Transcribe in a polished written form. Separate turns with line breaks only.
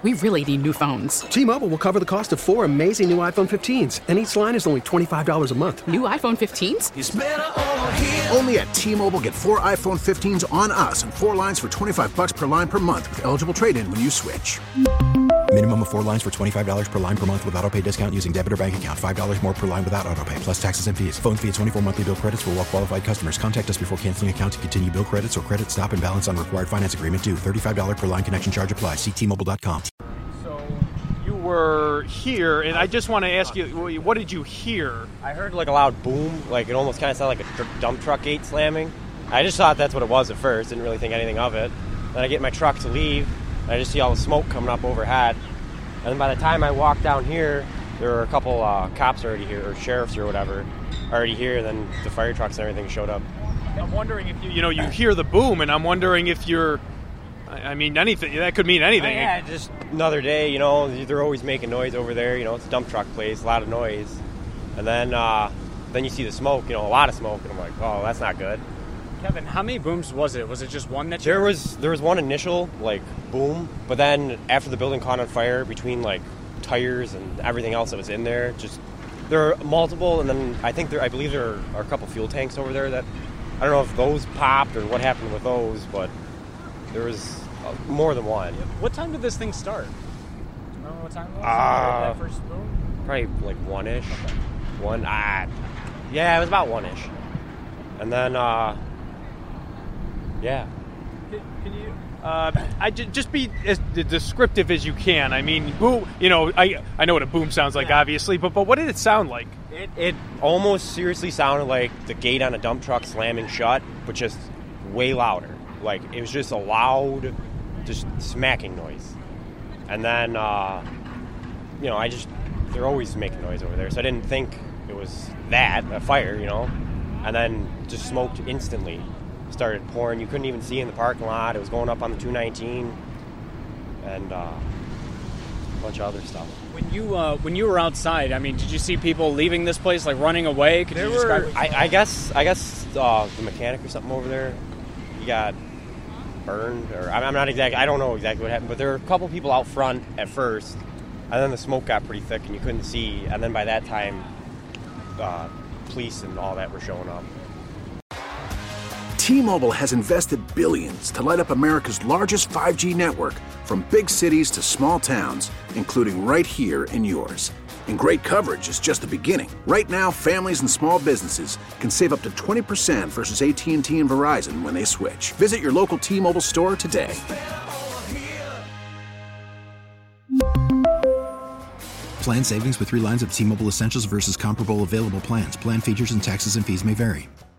We really need new phones.
T-Mobile will cover the cost of 4 amazing new iPhone 15s, and each line is only $25 a month.
New iPhone 15s?
It's better over here.
Only at T-Mobile, get 4 iPhone 15s on us and 4 lines for $25 per line per month with eligible trade-in when you switch.
Minimum of 4 lines for $25 per line per month with autopay discount using debit or bank account. $5 more per line without autopay, plus taxes and fees. Phone fee at 24 monthly bill credits for well-qualified customers. Contact us before canceling account to continue bill credits or credit stop and balance on required finance agreement due. $35 per line connection charge applies. See T-Mobile.com.
So you were here, and I just want to ask you, what did you hear?
I heard like a loud boom, like it almost kind of sounded like a dump truck gate slamming. I just thought that's what it was at first, didn't really think anything of it. Then I get in my truck to leave, and I just see all the smoke coming up overhead. And then by the time I walked down here, there were a couple cops already here, or sheriffs or whatever, already here, and then the fire trucks and everything showed up.
I'm wondering if you hear the boom, and I'm wondering if you're, I mean, anything, that could mean anything.
Yeah, just another day, they're always making noise over there, it's a dump truck place, a lot of noise. And then you see the smoke, a lot of smoke, and I'm like, oh, that's not good.
Kevin, how many booms was it? Was it just one that you
There was one initial, boom, but then after the building caught on fire, between, tires and everything else that was in there, there are multiple, and then I believe there are a couple fuel tanks over there that, I don't know if those popped or what happened with those, but there was more than one.
What time did this thing start? Do you remember what time it was? That first boom?
Probably 1-ish. Okay. Yeah, it was about 1-ish. And then, yeah.
Can you just be as descriptive as you can? I mean, I know what a boom sounds like, obviously, but what did it sound like?
It almost seriously sounded like the gate on a dump truck slamming shut, but just way louder. It was just a loud, just smacking noise. And then, they're always making noise over there, so I didn't think it was a fire, And then just smoked instantly. Started pouring. You couldn't even see in the parking lot. It was going up on the 219 and a bunch of other stuff.
When you were outside, I mean, did you see people leaving this place, running away? Could you describe it?
I guess the mechanic or something over there, he got burned, or I'm not exactly. I don't know exactly what happened, but there were a couple people out front at first, and then the smoke got pretty thick and you couldn't see. And then by that time, police and all that were showing up.
T-Mobile has invested billions to light up America's largest 5G network, from big cities to small towns, including right here in yours. And great coverage is just the beginning. Right now, families and small businesses can save up to 20% versus AT&T and Verizon when they switch. Visit your local T-Mobile store today.
Plan savings with 3 lines of T-Mobile Essentials versus comparable available plans. Plan features and taxes and fees may vary.